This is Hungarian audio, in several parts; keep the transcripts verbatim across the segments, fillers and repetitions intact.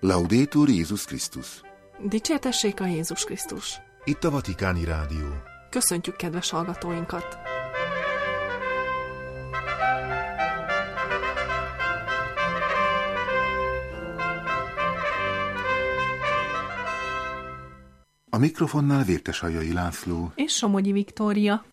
Laudetur Jézus Krisztus. Dicsértessék a Jézus Krisztus. Itt a Vatikáni Rádió. Köszöntjük kedves hallgatóinkat! A mikrofonnál Vérteshajai László és Somogyi Viktória.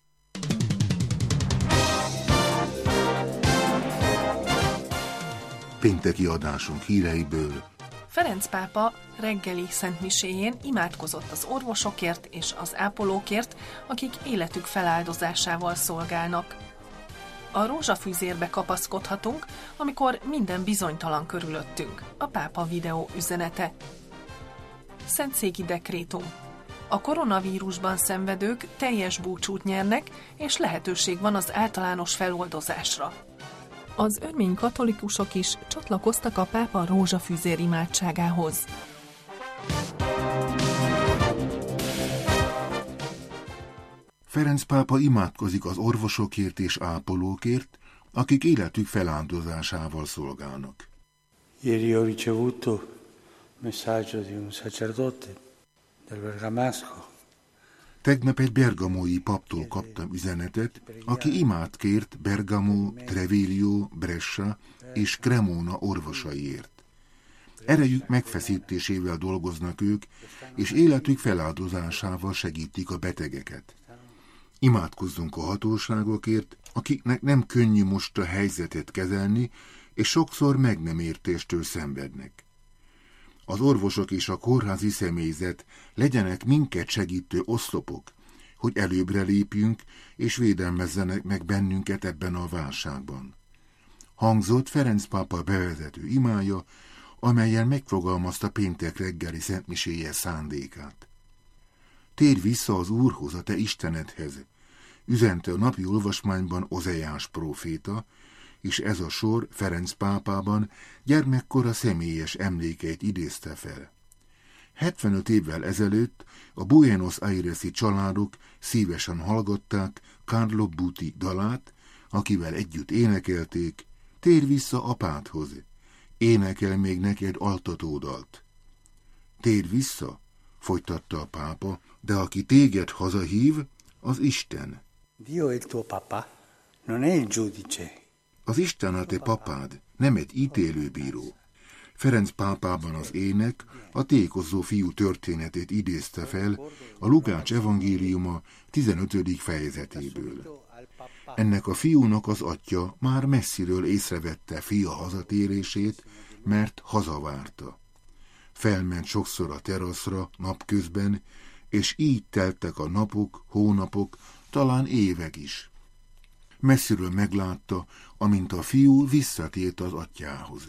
Pénteki adásunk híreiből. Ferenc pápa reggeli szentmiséjén imádkozott az orvosokért és az ápolókért, akik életük feláldozásával szolgálnak. A rózsafűzérbe kapaszkodhatunk, amikor minden bizonytalan körülöttünk. A pápa videó üzenete. Szentszéki dekrétum. A koronavírusban szenvedők teljes búcsút nyernek, és lehetőség van az általános feloldozásra. Az örmény katolikusok is csatlakoztak a pápa rózsafűzér imádságához. Ferenc pápa imádkozik az orvosokért és ápolókért, akik életük feláldozásával szolgálnak. Ieri ho ricevuto messaggio di un sacerdote del Bergamasco. Tegnap egy bergamói paptól kaptam üzenetet, aki imát kért Bergamo, Treviglio, Brescia és Cremona orvosaiért. Erejük megfeszítésével dolgoznak ők, és életük feláldozásával segítik a betegeket. Imádkozzunk a hatóságokért, akiknek nem könnyű most a helyzetet kezelni, és sokszor meg nem értéstől szenvednek. Az orvosok és a kórházi személyzet legyenek minket segítő oszlopok, hogy előbbre lépjünk és védelmezzenek meg bennünket ebben a válságban. Hangzott Ferenc pápa bevezető imája, amelyen megfogalmazta péntek reggeli szentmiséje szándékát. Térj vissza az Úrhoz, a te Istenedhez, üzente a napi olvasmányban Ozeiás próféta, és ez a sor Ferenc pápában gyermekkora személyes emlékeit idézte fel. hetvenöt évvel ezelőtt a Buenos Aires-i családok szívesen hallgatták Carlo Buti dalát, akivel együtt énekelték: Térj vissza apádhoz, énekel még neked altatódalt. Térj vissza, folytatta a pápa, de aki téged hazahív, az Isten. Dio è il tuo papà, non è il giudice. Az Isten a te papád, nem egy ítélőbíró. Ferenc pápában az ének a tékozó fiú történetét idézte fel a Lukács evangéliuma tizenötödik fejezetéből. Ennek a fiúnak az atya már messziről észrevette fia hazatérését, mert hazavárta. Felment sokszor a teraszra napközben, és így teltek a napok, hónapok, talán évek is. Messziről meglátta, amint a fiú visszatért az atyához.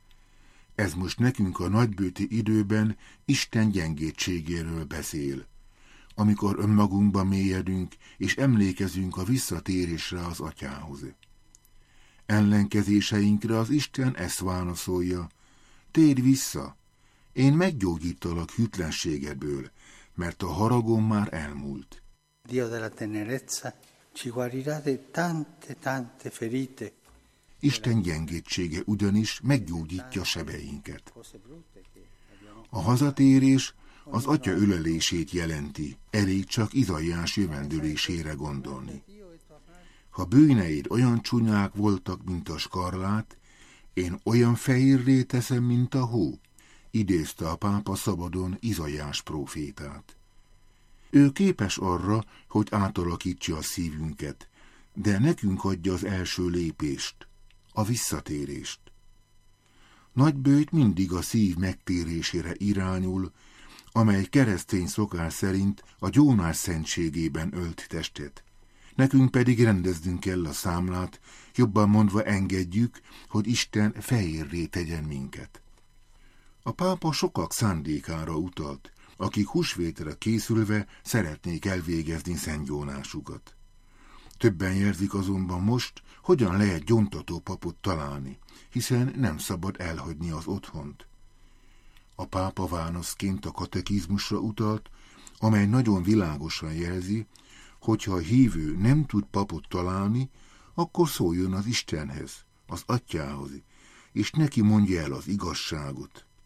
Ez most nekünk a nagybőti időben Isten gyengétségéről beszél, amikor önmagunkba mélyedünk, és emlékezünk a visszatérésre az atyához. Ellenkezéseinkre az Isten ezt válaszolja: térj vissza, én meggyógyítalak hűtlenségedből, mert a haragom már elmúlt. Dio della tenerezza ci guarirà di tante tante ferite. Isten gyengétsége ugyanis meggyógyítja sebeinket. A hazatérés az atya ölelését jelenti, elég csak Izaiás jövendőlésére gondolni. Ha bűneid olyan csúnyák voltak, mint a skarlát, én olyan fehérré teszem, mint a hó, idézte a pápa szabadon Izaiás prófétát. Ő képes arra, hogy átalakítsa a szívünket, de nekünk adja az első lépést, a visszatérést. Nagybőjt mindig a szív megtérésére irányul, amely keresztény szokás szerint a gyónás szentségében ölt testet. Nekünk pedig rendeznünk kell a számlát, jobban mondva engedjük, hogy Isten fehérré tegyen minket. A pápa sokak szándékára utalt, akik húsvétre készülve szeretnék elvégezni szentgyónásukat. Többen jelzik azonban most, hogyan lehet gyóntató papot találni, hiszen nem szabad elhagyni az otthont. A pápa válaszként a katekizmusra utalt, amely nagyon világosan jelzi, hogyha a hívő nem tud papot találni, akkor szóljon az Istenhez, az atyához, és neki mondja el az igazságot.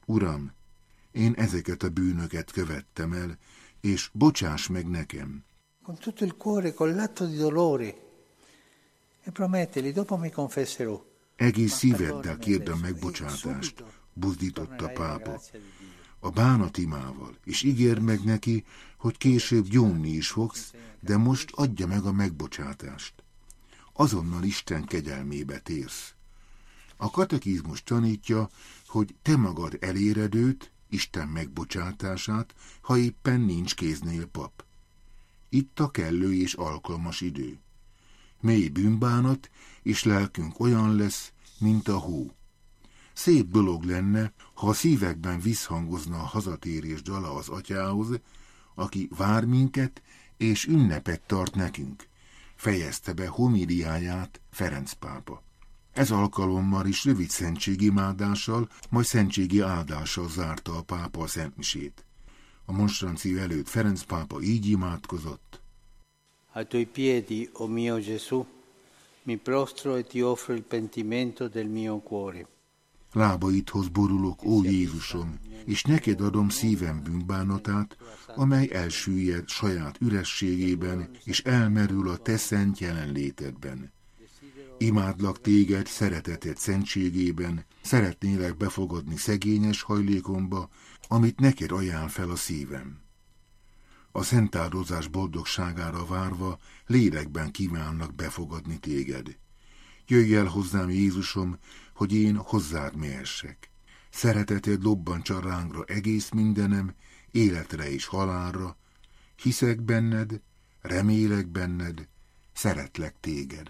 Uram, én ezeket a bűnöket követtem el, és bocsáss meg nekem. Con tutto il cuore, con l'atto di dolore. E promettili, dopo mi confesserò. Egész szíveddel kérd a megbocsátást, buzdította pápa, a bánatimával, és ígérd meg neki, hogy később gyónni is fogsz, de most adja meg a megbocsátást. Azonnal Isten kegyelmébe térsz. A katekizmus tanítja, hogy te magad eléred őt, Isten megbocsátását, ha éppen nincs kéznél pap. Itt a kellő és alkalmas idő. Mély bűnbánat, és lelkünk olyan lesz, mint a hó. Szép dolog lenne, ha a szívekben visszhangozna a hazatérés dala az atyához, aki vár minket, és ünnepet tart nekünk, fejezte be homíliáját Ferenc pápa. Ez alkalommal is rövid szentségimádással, majd szentségi áldással zárta a pápa a szentmisét. A monstrancia előtt Ferenc pápa így imádkozott. A tuoi piedi, o mio Gesù, mi prostro e ti offro il pentimento del mio cuore. Lábaidhoz borulok, ó Jézusom, és neked adom szívem bűnbánatát, amely elsüllyed saját ürességében, és elmerül a te szent jelenlétedben. Imádlak téged szereteted szentségében, szeretnélek befogadni szegényes hajlékomba, amit neked ajánl fel a szívem. A szentáldozás boldogságára várva lélekben kívánnak befogadni téged. Jöjj el hozzám, Jézusom, hogy én hozzád mehessek. Szereteted lobbantsa rángra egész mindenem, életre és halálra. Hiszek benned, remélek benned, szeretlek téged.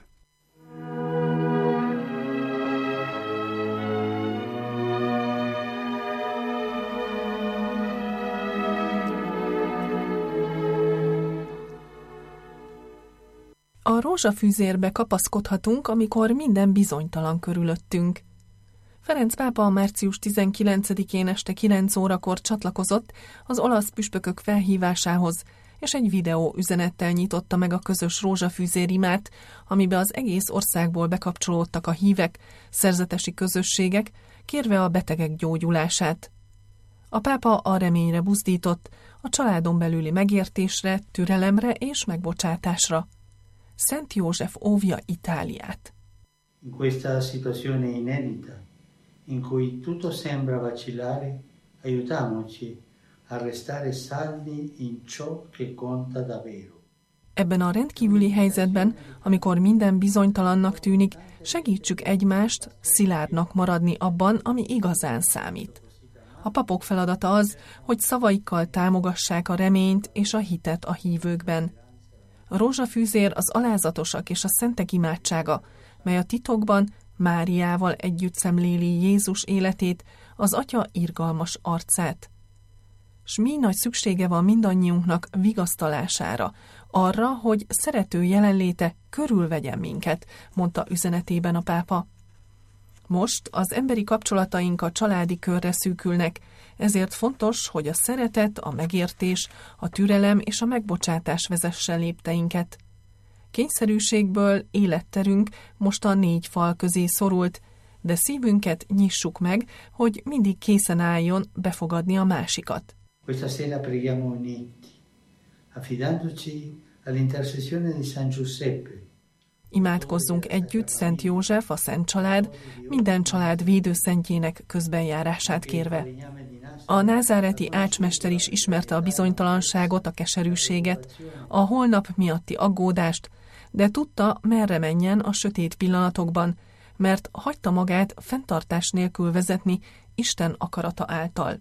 A rózsafűzérbe kapaszkodhatunk, amikor minden bizonytalan körülöttünk. Ferenc pápa március tizenkilencedikén este kilenc órakor csatlakozott az olasz püspökök felhívásához, és egy videó üzenettel nyitotta meg a közös rózsafűzérimát, amibe az egész országból bekapcsolódtak a hívek, szerzetesi közösségek, kérve a betegek gyógyulását. A pápa a reményre buzdított, a családon belüli megértésre, türelemre és megbocsátásra. Szent József óvja Itáliát. In questa situazione inedita, in cui tutto sembra vacillare, aiutiamoci a restare saldi in ciò che conta davvero. Ebben a rendkívüli helyzetben, amikor minden bizonytalannak tűnik, segítsük egymást szilárdnak maradni abban, ami igazán számít. A papok feladata az, hogy szavaikkal támogassák a reményt és a hitet a hívőkben. A rózsafűzér az alázatosak és a szentek imádsága, mely a titokban Máriával együtt szemléli Jézus életét, az Atya irgalmas arcát. S mi nagy szüksége van mindannyiunknak vigasztalására, arra, hogy szerető jelenléte körülvegyen minket, mondta üzenetében a pápa. Most az emberi kapcsolataink a családi körre szűkülnek, ezért fontos, hogy a szeretet, a megértés, a türelem és a megbocsátás vezesse lépteinket. Kényszerűségből életterünk most a négy fal közé szorult, de szívünket nyissuk meg, hogy mindig készen álljon befogadni a másikat. Questa sera preghiamo uniti, affidandoci all'intercessione di San Giuseppe. Imádkozzunk együtt Szent József, a Szent Család, minden család védőszentjének közbenjárását kérve. A názáreti ácsmester is ismerte a bizonytalanságot, a keserűséget, a holnap miatti aggódást, de tudta, merre menjen a sötét pillanatokban, mert hagyta magát fenntartás nélkül vezetni Isten akarata által.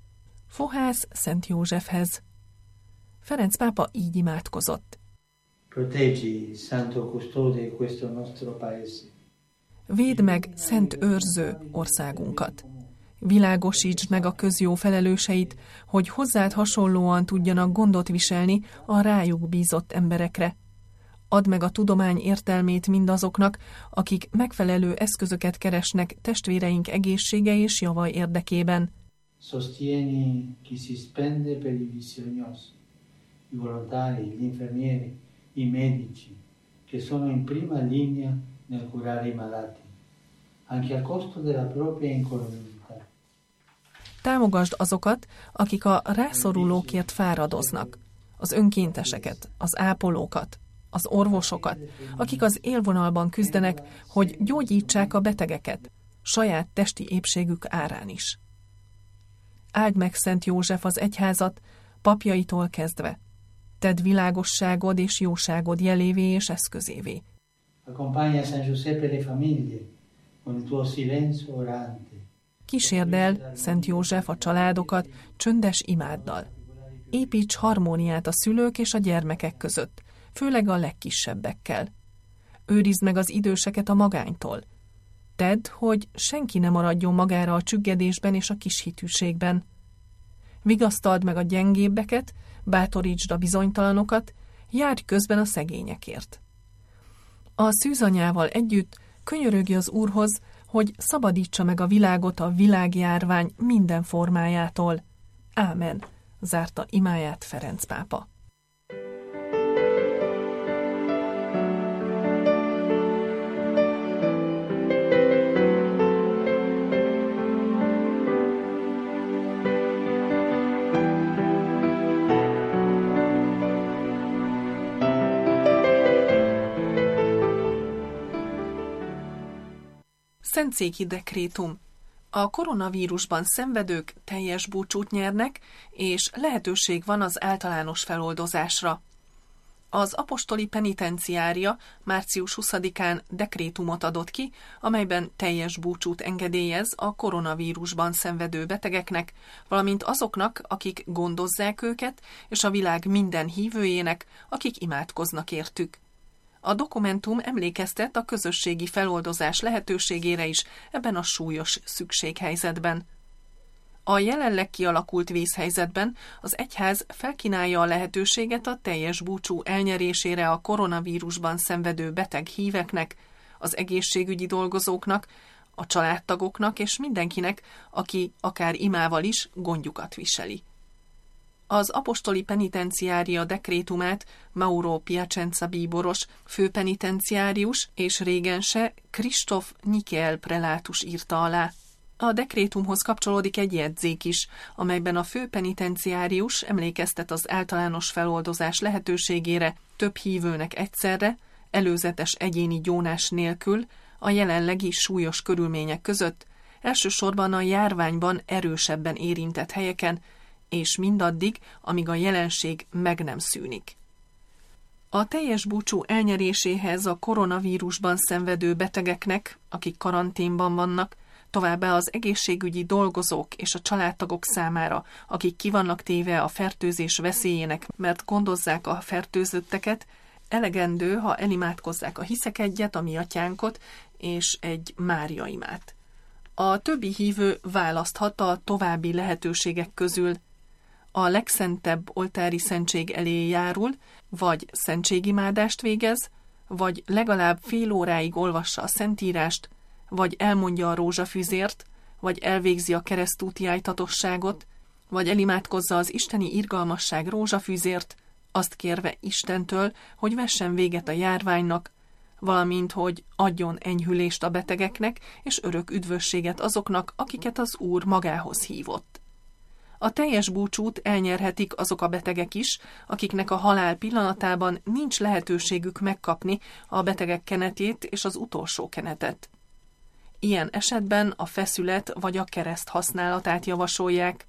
Fohász Szent Józsefhez. Ferenc pápa így imádkozott. Proteggi, Santo Custode, questo nostro paese. Védd meg, szent őrző országunkat. Világosítsd meg a közjó felelőseit, hogy hozzád hasonlóan tudjanak gondot viselni a rájuk bízott emberekre. Add meg a tudomány értelmét mindazoknak, akik megfelelő eszközöket keresnek testvéreink egészsége és java érdekében. Sostieni chi si spende per i bisognosi, i volontari, gli infermieri, i medici, che sono in prima linea nel curare i malati, anche a costo della propria incolumità. támogasd azokat, akik a rászorulókért fáradoznak, az önkénteseket, az ápolókat, az orvosokat, akik az élvonalban küzdenek, hogy gyógyítsák a betegeket, saját testi épségük árán is. Áld meg Szent József az egyházat, papjaitól kezdve. Tedd világosságod és jóságod jelévé és eszközévé. Accompagna San Giuseppe le famiglie con il tuo silenzio orante. Kísérd el, Szent József, a családokat csöndes imáddal. Építs harmóniát a szülők és a gyermekek között, főleg a legkisebbekkel. Őrizd meg az időseket a magánytól. Tedd, hogy senki ne maradjon magára a csüggedésben és a kishitűségben. Vigasztald meg a gyengébbeket, bátorítsd a bizonytalanokat, járj közben a szegényekért. A szűzanyával együtt könyörögj az Úrhoz, hogy szabadítsa meg a világot a világjárvány minden formájától. Ámen, zárta imáját Ferenc pápa. Szentszéki dekrétum. A koronavírusban szenvedők teljes búcsút nyernek, és lehetőség van az általános feloldozásra. Az apostoli penitenciária március huszadikán dekrétumot adott ki, amelyben teljes búcsút engedélyez a koronavírusban szenvedő betegeknek, valamint azoknak, akik gondozzák őket, és a világ minden hívőjének, akik imádkoznak értük. A dokumentum emlékeztet a közösségi feloldozás lehetőségére is ebben a súlyos szükséghelyzetben. A jelenleg kialakult vészhelyzetben az egyház felkínálja a lehetőséget a teljes búcsú elnyerésére a koronavírusban szenvedő beteg híveknek, az egészségügyi dolgozóknak, a családtagoknak és mindenkinek, aki akár imával is gondjukat viseli. Az apostoli penitenciária dekrétumát Mauro Piacenza bíboros, főpenitenciárius és régense Kristóf Nyikel prelátus írta alá. A dekrétumhoz kapcsolódik egy jegyzék is, amelyben a főpenitenciárius emlékeztet az általános feloldozás lehetőségére több hívőnek egyszerre, előzetes egyéni gyónás nélkül, a jelenlegi súlyos körülmények között, elsősorban a járványban erősebben érintett helyeken, és mindaddig, amíg a jelenség meg nem szűnik. A teljes búcsú elnyeréséhez a koronavírusban szenvedő betegeknek, akik karanténban vannak, továbbá az egészségügyi dolgozók és a családtagok számára, akik ki vannak téve a fertőzés veszélyének, mert gondozzák a fertőzötteket, elegendő, ha elimádkozzák a hiszekegyet, a mi atyánkot és egy Mária imát. A többi hívő választhat a további lehetőségek közül. A legszentebb oltári szentség elé járul, vagy szentségimádást végez, vagy legalább fél óráig olvassa a szentírást, vagy elmondja a rózsafűzért, vagy elvégzi a keresztúti ájtatosságot, vagy elimádkozza az isteni irgalmasság rózsafűzért, azt kérve Istentől, hogy vessen véget a járványnak, valamint, hogy adjon enyhülést a betegeknek, és örök üdvösséget azoknak, akiket az Úr magához hívott. A teljes búcsút elnyerhetik azok a betegek is, akiknek a halál pillanatában nincs lehetőségük megkapni a betegek kenetét és az utolsó kenetet. Ilyen esetben a feszület vagy a kereszt használatát javasolják.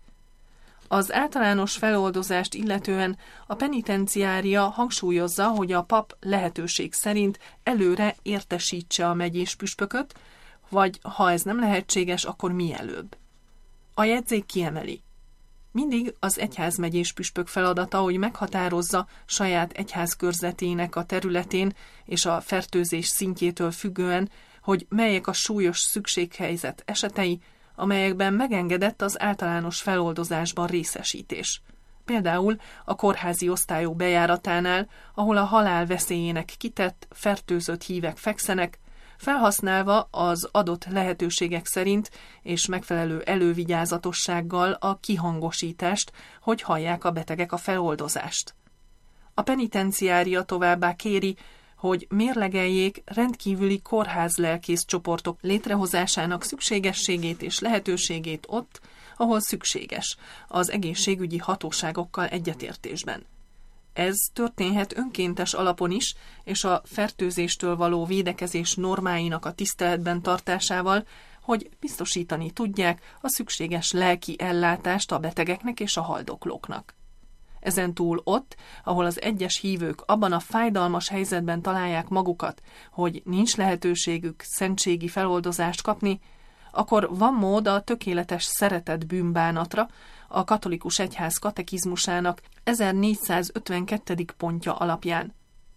Az általános feloldozást illetően a penitenciária hangsúlyozza, hogy a pap lehetőség szerint előre értesítse a megyés püspököt, vagy ha ez nem lehetséges, akkor mielőbb. A jegyzék kiemeli. Mindig az egyházmegyés püspök feladata, hogy meghatározza saját egyházkörzetének a területén és a fertőzés szintjétől függően, hogy melyek a súlyos szükséghelyzet esetei, amelyekben megengedett az általános feloldozásban részesítés. Például a kórházi osztályok bejáratánál, ahol a halál veszélyének kitett, fertőzött hívek fekszenek, felhasználva az adott lehetőségek szerint és megfelelő elővigyázatossággal a kihangosítást, hogy hallják a betegek a feloldozást. A penitenciária továbbá kéri, hogy mérlegeljék rendkívüli kórházlelkész csoportok létrehozásának szükségességét és lehetőségét ott, ahol szükséges, az egészségügyi hatóságokkal egyetértésben. Ez történhet önkéntes alapon is, és a fertőzéstől való védekezés normáinak a tiszteletben tartásával, hogy biztosítani tudják a szükséges lelki ellátást a betegeknek és a haldoklóknak. Ezentúl ott, ahol az egyes hívők abban a fájdalmas helyzetben találják magukat, hogy nincs lehetőségük szentségi feloldozást kapni, akkor van mód a tökéletes szeretet bűnbánatra, a katolikus egyház katekizmusának ezernégyszázötvenkettedik pontja alapján.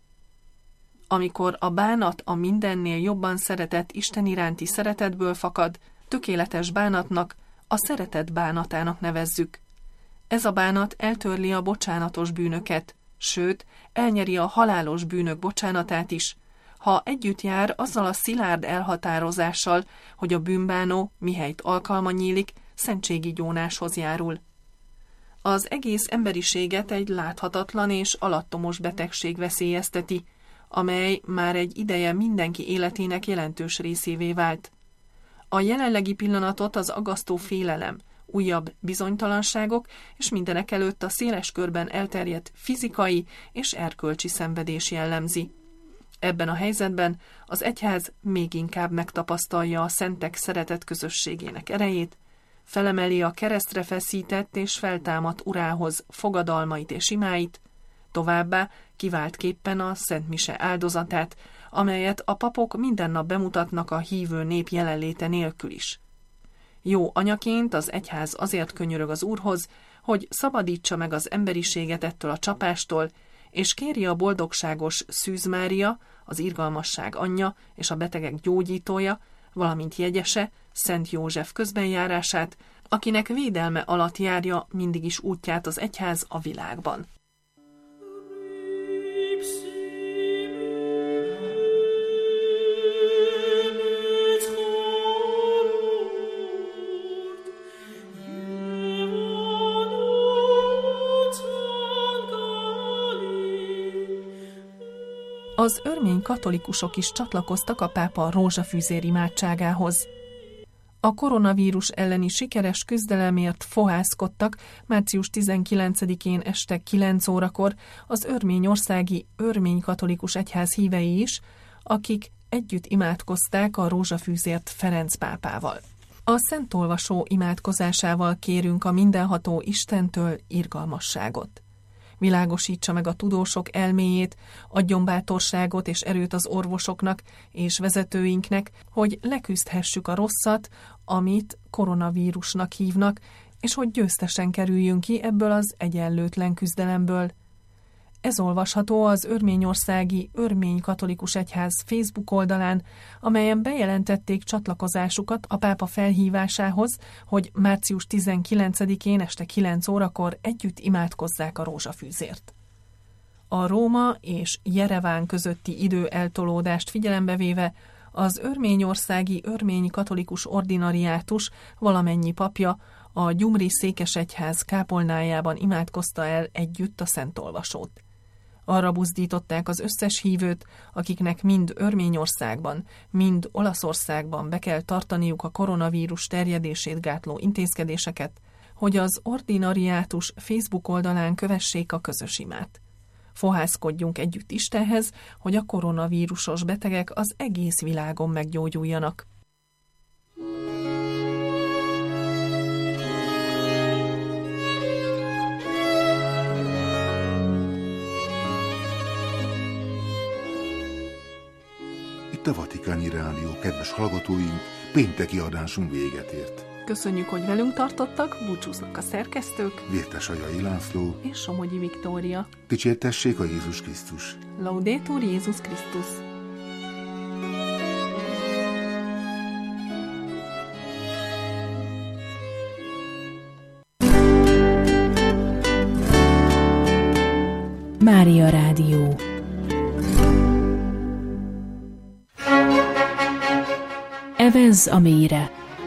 Amikor a bánat a mindennél jobban szeretett Isten iránti szeretetből fakad, tökéletes bánatnak, a szeretet bánatának nevezzük. Ez a bánat eltörli a bocsánatos bűnöket, sőt, elnyeri a halálos bűnök bocsánatát is, ha együtt jár azzal a szilárd elhatározással, hogy a bűnbánó, mihelyt alkalma nyílik, szentségi gyónáshoz járul. Az egész emberiséget egy láthatatlan és alattomos betegség veszélyezteti, amely már egy ideje mindenki életének jelentős részévé vált. A jelenlegi pillanatot az aggasztó félelem, újabb bizonytalanságok és mindenekelőtt a széles körben elterjedt fizikai és erkölcsi szenvedés jellemzi. Ebben a helyzetben az egyház még inkább megtapasztalja a szentek szeretet közösségének erejét, felemeli a keresztre feszített és feltámadt urához fogadalmait és imáit, továbbá kiváltképpen a Szent Mise áldozatát, amelyet a papok minden nap bemutatnak a hívő nép jelenléte nélkül is. Jó anyaként az egyház azért könyörög az Úrhoz, hogy szabadítsa meg az emberiséget ettől a csapástól, és kéri a boldogságos Szűz Mária, az irgalmasság anyja és a betegek gyógyítója, valamint jegyese, Szent József közbenjárását, akinek védelme alatt járja mindig is útját az egyház a világban. Az örmény katolikusok is csatlakoztak a pápa rózsafűzér imádságához. A koronavírus elleni sikeres küzdelemért fohászkodtak március tizenkilencedikén este kilenc órakor az örményországi örmény katolikus egyház hívei is, akik együtt imádkozták a rózsafűzért Ferenc pápával. A szentolvasó imádkozásával kérünk a mindenható Istentől irgalmasságot. Világosítsa meg a tudósok elméjét, adjon bátorságot és erőt az orvosoknak és vezetőinknek, hogy leküzdhessük a rosszat, amit koronavírusnak hívnak, és hogy győztesen kerüljünk ki ebből az egyenlőtlen küzdelemből. Ez olvasható az örményországi Örmény Katolikus Egyház Facebook oldalán, amelyen bejelentették csatlakozásukat a pápa felhívásához, hogy március tizenkilencedikén este kilenc órakor együtt imádkozzák a rózsafűzért. A Róma és Jereván közötti idő eltolódást figyelembe véve az örményországi Örmény Katolikus Ordinariátus valamennyi papja a gyumri székesegyház kápolnájában imádkozta el együtt a szentolvasót. Arra buzdították az összes hívőt, akiknek mind Örményországban, mind Olaszországban be kell tartaniuk a koronavírus terjedését gátló intézkedéseket, hogy az ordinariátus Facebook oldalán kövessék a közös imát. Fohászkodjunk együtt Istenhez, hogy a koronavírusos betegek az egész világon meggyógyuljanak. Itt a Vatikáni Rádió, kedves hallgatóink, pénteki adásunk véget ért. Köszönjük, hogy velünk tartottak, búcsúznak a szerkesztők, Vértes Ajai László és Somogyi Viktória. Dicsértessék a Jézus Krisztus! Laudetur Jézus Krisztus! Mária Rádió. Evezz a mélyre.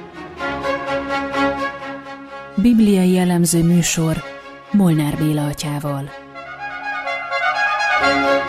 Bibliai jellemző műsor Molnár Béla atyával.